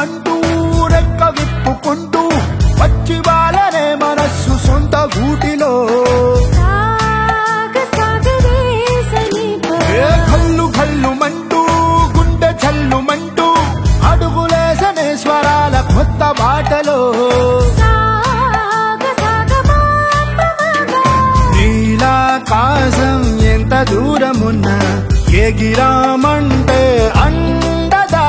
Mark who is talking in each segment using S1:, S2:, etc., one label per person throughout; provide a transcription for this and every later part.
S1: మంటూ రెక్క విప్పుకుంటూ వచ్చి వాళ్ళనే మనస్సు సొంత గూటిలో కళ్ళు కళ్ళు మంటూ గుండె చల్లు మంటూ అడుగులేసనే స్వరాల కొత్త బాటలో నీలాకాశం ఎంత దూరమున్నా ఎగిరామంటే అండదా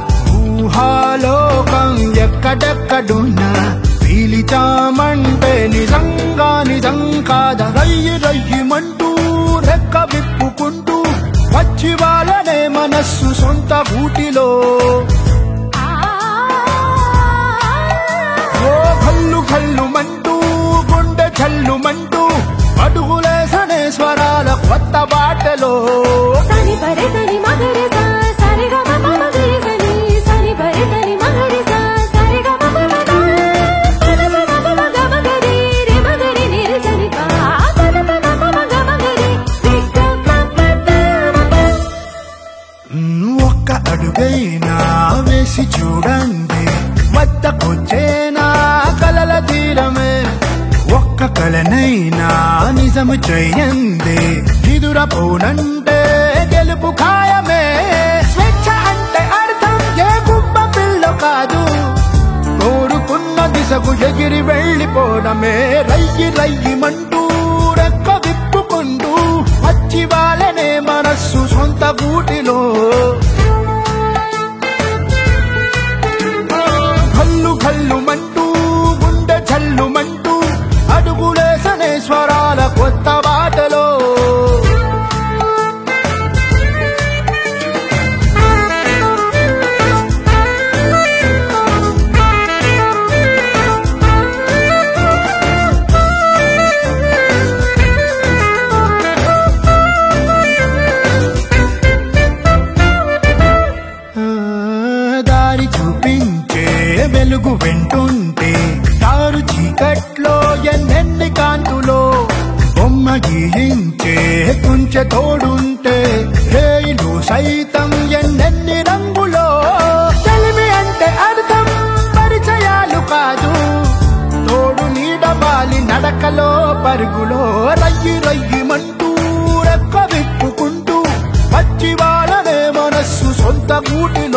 S1: ఊహాలోకం ఎక్కడెక్కడున్నా పీలిచామంటే నిజంగా నిజం కాదా రయ్యి రయ్యిమంటూ రెక్క విప్పుకుంటూ వచ్చి వాళ్ళనే మనస్సు సొంత గూటిలో ఓ కళ్ళు కళ్ళు మంటూ గుండె చల్లు మంటూ అడుగులేసనే స్వరాల కొత్త బాటలో
S2: సని పరే సని మగరే సా సరి గ మ మ గరి సని సని పరే సని మగరే సా సరి గ మ మ మ పద పద మ గ మ గరి రే మ గరి ని రే సని పా పద పద మ గ మ గరి టిక్ టాక్ పద
S1: ఒక్క అడుగైనా వేసి చూడండి వద్దకొచ్చేనా కలల తీరమే ఒక్క కలనైనా నిజము చెయ్యండి ఎదురపోనంటే గెలుపు ఖాయమే స్వేచ్ఛ అంటే అర్థం ఏ గుబ్బ పిల్ల కాదు కోరుకున్న దిశకు ఎగిరి వెళ్ళిపోవడమే రయ్యి రయ్యిమంటూ రెక్క విప్పుకుంటూ వచ్చి వాళ్ళనే మనస్సు సొంత గూటిలో కళ్ళు కళ్ళు మంటూ గుండె చల్లు మంటూ అడుగులేసనే స్వరాల కొత్త బాటలో దారి చూపించే వెలుగు వెంటుంటే దారు చీకట్లో ఎన్నెన్ని కాంతులో బొమ్మ గీయించే కుంచె తోడుంటే రేయిలు సైతం ఎన్నెన్ని రంగులో తెలివి అంటే అర్థం పరిచయాలు కాదు తోడు నీడవాలి నడకలో పరుగులో రయ్యి రయ్యిమంటూ రెక్క విప్పుకుంటూ వచ్చి వాళ్ళనే మనస్సు సొంత గూటి